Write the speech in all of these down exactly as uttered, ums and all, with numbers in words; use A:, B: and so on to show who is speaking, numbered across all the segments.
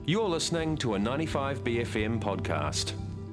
A: You're listening to a ninety-five B F M podcast.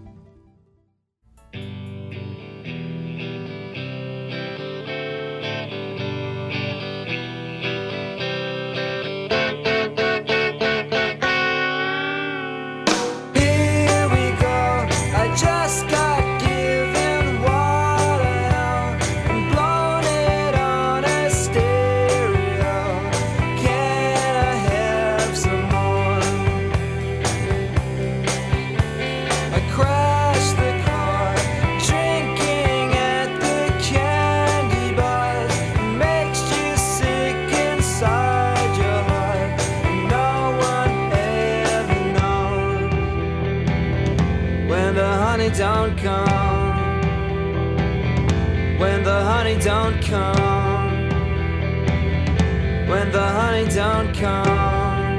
B: Don't come, when the honey don't come, when the honey don't come,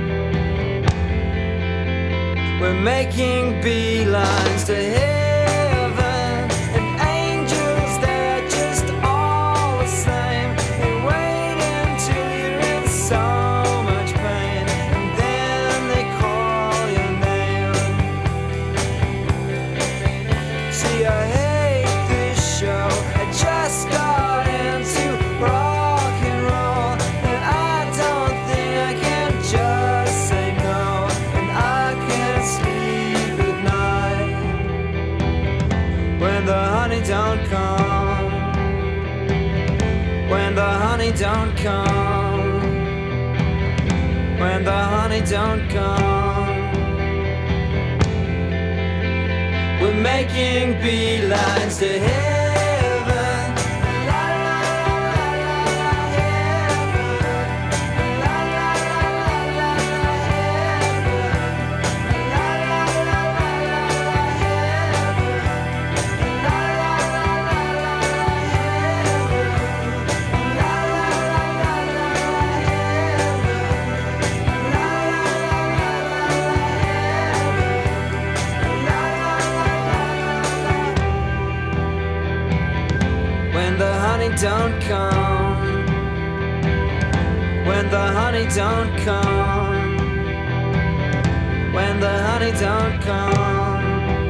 B: we're making beelines to heaven, and angels, they're just all the same. They wait until you're in so much pain, and then they call your name. See, I hate this show. I just got into rock and roll, and I don't think I can just say no, and I can't sleep at night when the honey don't come, when the honey don't come, when the honey don't come. We're making beelines to heaven. La la la la la la heaven. La la la la la la heaven. La la la la la la heaven. La la la la la la heaven. La la la la la la heaven. La la la la la when the honey don't come, when the honey don't come, when the honey don't come,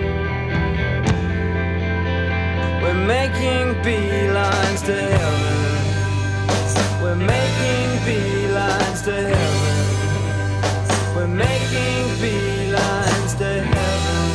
B: we're making beelines to heaven, we're making beelines to heaven, we're making beelines to heaven.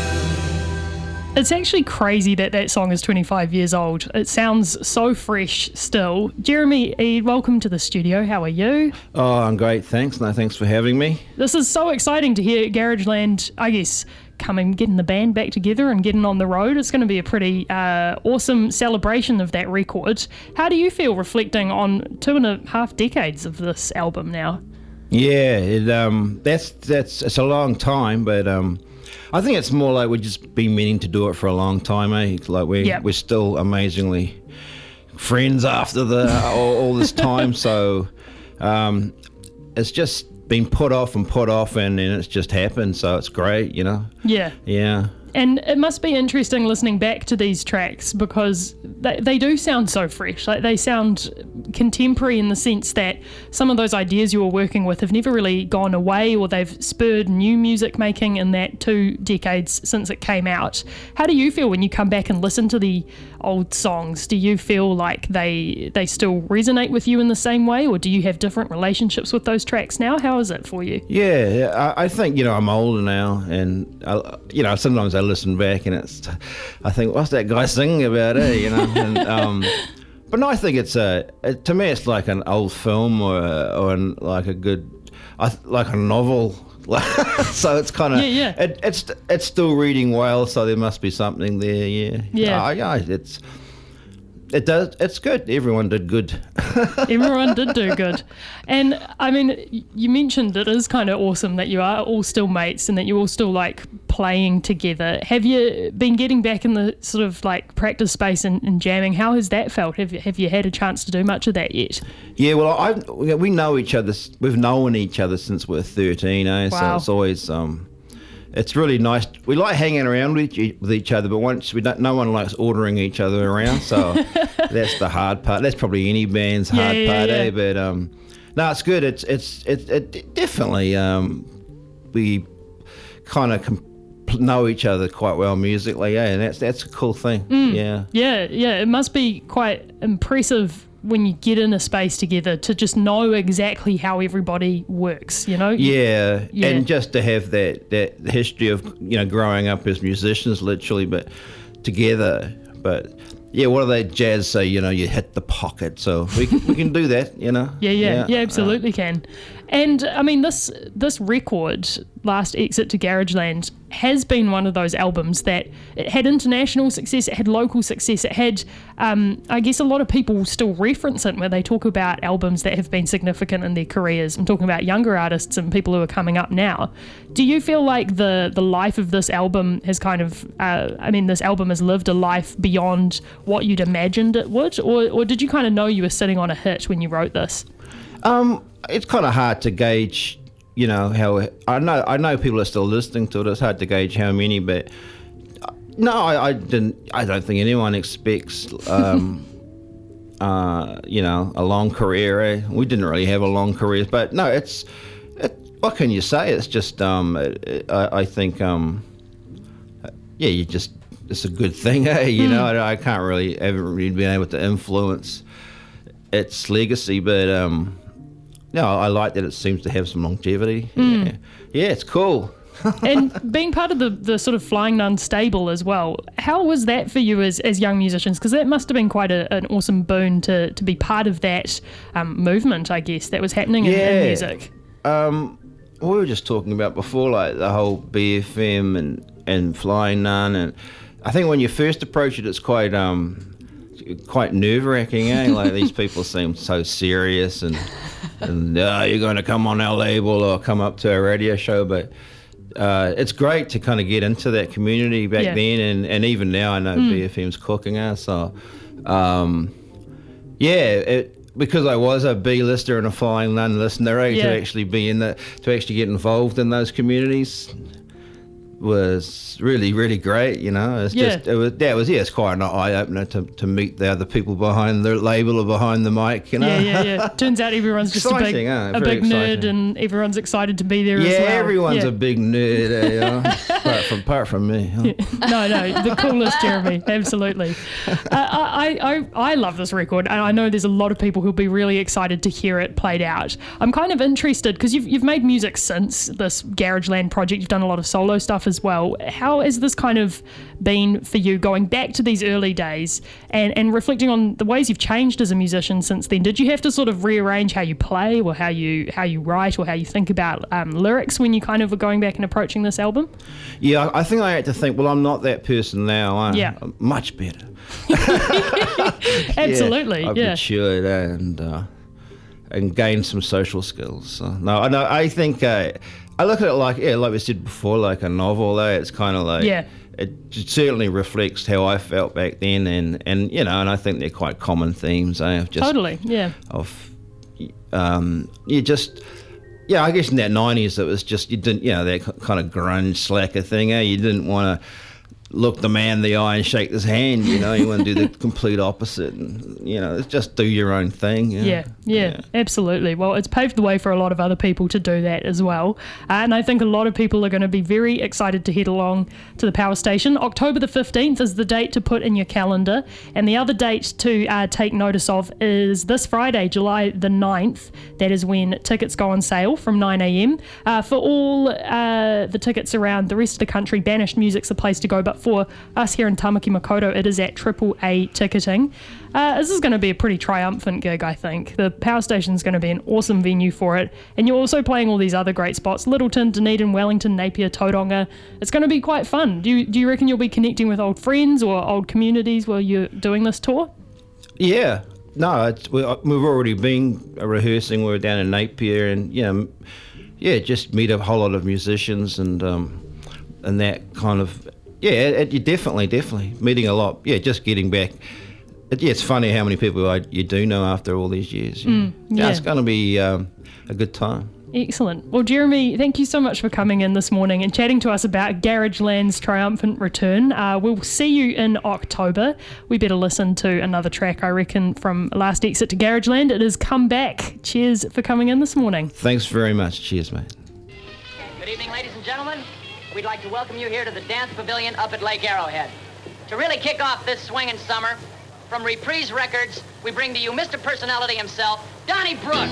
C: It's actually crazy that that song is twenty-five years old. It sounds so fresh still. Jeremy Eade, welcome to the studio. How are you?
D: Oh, I'm great, thanks. No, thanks for having me.
C: This is so exciting to hear Garageland, I guess, coming, getting the band back together and getting on the road. It's going to be a pretty uh, awesome celebration of that record. How do you feel reflecting on two and a half decades of this album now?
D: Yeah, it, um, that's that's it's a long time, but um, I think it's more like we've just been meaning to do it for a long time, eh? Like we're
C: yep.
D: we're still amazingly friends after the all, all this time, so um, it's just been put off and put off, and, and it's just happened. So it's great, you know.
C: Yeah.
D: Yeah.
C: And it must be interesting listening back to these tracks because they, they do sound so fresh. Like they sound contemporary in the sense that some of those ideas you were working with have never really gone away, or they've spurred new music making in that two decades since it came out. How do you feel when you come back and listen to the old songs? Do you feel like they they still resonate with you in the same way, or do you have different relationships with those tracks now? How is it for you?
D: Yeah, I, I think, you know, I'm older now, and I, you know, sometimes I listen back and it's, I think, what's that guy singing about, eh? You know, and, um, but no, I think it's a, it, to me, it's like an old film or a, or an, like a good, I, like a novel. So it's kind of,
C: yeah, yeah.
D: It, it's it's still reading well, so there must be something there. Yeah,
C: yeah,
D: uh, yeah. It's it does. It's good. Everyone did good.
C: Everyone did do good. And I mean, you mentioned it is kind of awesome that you are all still mates and that you all still like playing together. Have you been getting back in the sort of like practice space and, and jamming? How has that felt? Have you, have you had a chance to do much of that yet?
D: Yeah, well, I we know each other. We've known each other since we're thirteen, eh?
C: Wow.
D: So it's always um, it's really nice. We like hanging around with each, with each other, but once we don't, no one likes ordering each other around. So that's the hard part. That's probably any band's hard
C: yeah, yeah,
D: part,
C: yeah.
D: eh? But um, no, it's good. It's it's it, it definitely um, we kind of com- know each other quite well musically, yeah, and that's that's a cool thing. Yeah.
C: Yeah, yeah, it must be quite impressive when you get in a space together to just know exactly how everybody works, you know?
D: Yeah,
C: Yeah.
D: and just to have that, that history of, you know, growing up as musicians, literally, but together. But yeah, what do they jazz say? You know, you hit the pocket. So we can, we can do that. You know.
C: Yeah, yeah, yeah,
D: Uh,
C: absolutely can. And I mean, this this record, Last Exit to Garageland, has been one of those albums that it had international success, it had local success, it had, um, I guess a lot of people still reference it when they talk about albums that have been significant in their careers. I'm talking about younger artists and people who are coming up now. Do you feel like the, the life of this album has kind of, uh, I mean, this album has lived a life beyond what you'd imagined it would? Or, or did you kind of know you were sitting on a hit when you wrote this?
D: Um, it's kind of hard to gauge, you know, how I know I know people are still listening to it. It's hard to gauge how many, but uh, no, I, I didn't. I don't think anyone expects, um, uh, you know, a long career. Eh? We didn't really have a long career, but no, it's. It, what can you say? It's just. Um, it, it, I, I think. Um, yeah, you just. It's a good thing, eh? You mm. know, I, I can't really haven't really been able to influence its legacy, but um. No, I like that it seems to have some longevity.
C: Mm.
D: Yeah, yeah, it's cool.
C: And being part of the, the sort of Flying Nun stable as well, how was that for you as, as young musicians? Because that must have been quite a, an awesome boon to, to be part of that um, movement, I guess, that was happening in,
D: Yeah.
C: in music.
D: Um, we were just talking about before, like the whole B F M and, and Flying Nun, and I think when you first approach it, it's quite um, quite nerve-wracking, eh? Like these people seem so serious and and uh, you're going to come on our label or come up to our radio show, but uh, it's great to kind of get into that community back
C: Yeah.
D: then, and, and even now I know
C: Mm.
D: B F M's cooking us. So, um, yeah, it, because I was a B-lister and a Flying Nun listener, eh,
C: Yeah.
D: to actually be in the, to actually get involved in those communities was really, really great, you know. It's
C: Yeah.
D: just, it was, that was, yeah, it's quite an eye-opener to, to meet the other people behind the label or behind the mic, you know.
C: Yeah, yeah, yeah. Turns out everyone's just a big,
D: Exciting, huh?
C: a
D: Very
C: big nerd,
D: exciting.
C: and everyone's excited to be there
D: Yeah,
C: as well.
D: everyone's
C: Yeah.
D: a big nerd, eh, you know? apart, from, apart from me. Huh?
C: No, no, the coolest Jeremy, absolutely. Uh, I, I, I love this record, and I know there's a lot of people who'll be really excited to hear it played out. I'm kind of interested because you've you've made music since this Garageland project. You've done a lot of solo stuff as well. How has this kind of been for you, going back to these early days and, and reflecting on the ways you've changed as a musician since then? Did you have to sort of rearrange how you play, or how you how you write, or how you think about um, lyrics when you kind of were going back and approaching this album?
D: Yeah, I I think I had to think, well, I'm not that person now. I'm
C: Yeah.
D: much better.
C: Absolutely,
D: yeah. I've
C: yeah.
D: matured and uh, and gained some social skills. So, no, I know. I think uh, I look at it like, yeah, like we said before, like a novel. Eh? It's kind of like,
C: Yeah.
D: it certainly reflects how I felt back then, and, and you know, and I think they're quite common themes. Eh? Of just
C: Totally, yeah.
D: of um, you just. Yeah, I guess in that nineties it was just, you didn't, you know, that k- kind of grunge slacker thing, eh? You didn't want to look the man in the eye and shake his hand, you know, you want to do the complete opposite, and, you know, it's just do your own thing. You know?
C: Yeah, yeah, absolutely. Well, it's paved the way for a lot of other people to do that as well. Uh, and I think a lot of people are going to be very excited to head along to the Power Station. October the fifteenth is the date to put in your calendar. And the other date to uh, take notice of is this Friday, July the ninth. That is when tickets go on sale from nine a.m. Uh, for all uh, the tickets around the rest of the country, Banished Music's the place to go. But for us here in Tamaki Makaurau, it is at triple A ticketing. Uh, this is going to be a pretty triumphant gig, I think. The Power Station is going to be an awesome venue for it. And you're also playing all these other great spots: Littleton, Dunedin, Wellington, Napier, Tauranga. It's going to be quite fun. Do you, do you reckon you'll be connecting with old friends or old communities while you're doing this tour?
D: Yeah, no, it's, we, we've already been rehearsing. We were down in Napier, and you know, yeah, just meet a whole lot of musicians and um, and that kind of, yeah, it, you definitely, definitely meeting a lot. Yeah, just getting back. It, yeah, it's funny how many people I, you do know after all these years. You know.
C: Mm, yeah.
D: It's going to be um, a good time.
C: Excellent. Well, Jeremy, thank you so much for coming in this morning and chatting to us about Garageland's triumphant return. Uh, we'll see you in October. We better listen to another track, I reckon, from Last Exit to Garageland. It is Come Back. Cheers for coming in this morning.
D: Thanks very much. Cheers, mate.
E: Good evening, ladies and gentlemen. We'd like to welcome you here to the Dance Pavilion up at Lake Arrowhead. To really kick off this swinging summer, from Reprise Records, we bring to you Mister Personality himself, Donnie Brooks.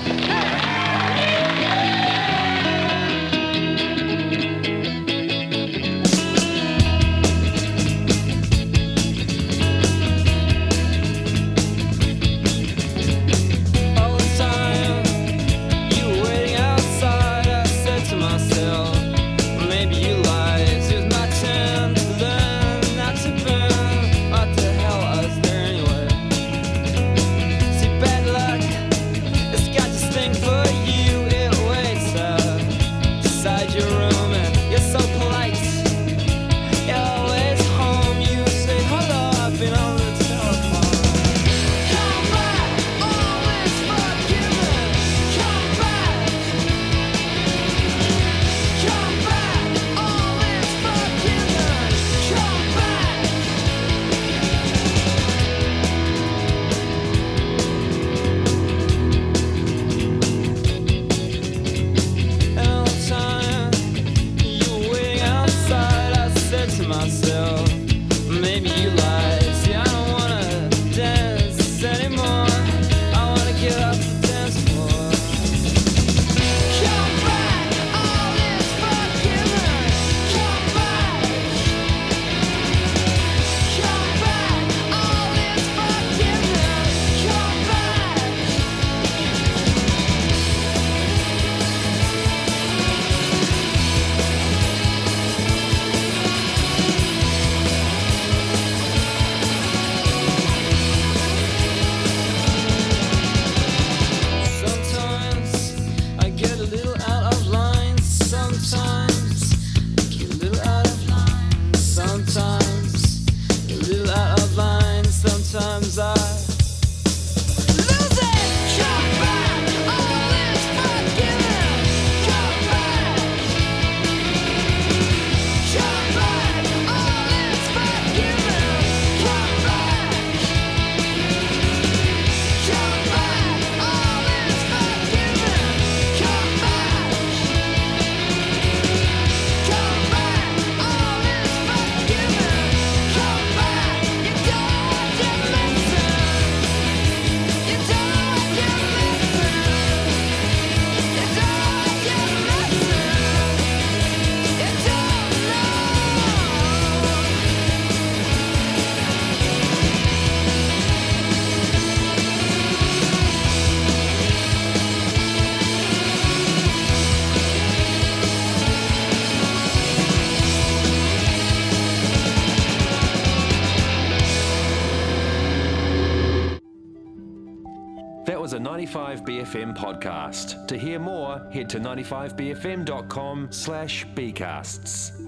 A: That was a ninety-five B F M podcast. To hear more, head to ninety-five b f m dot com slash bcasts.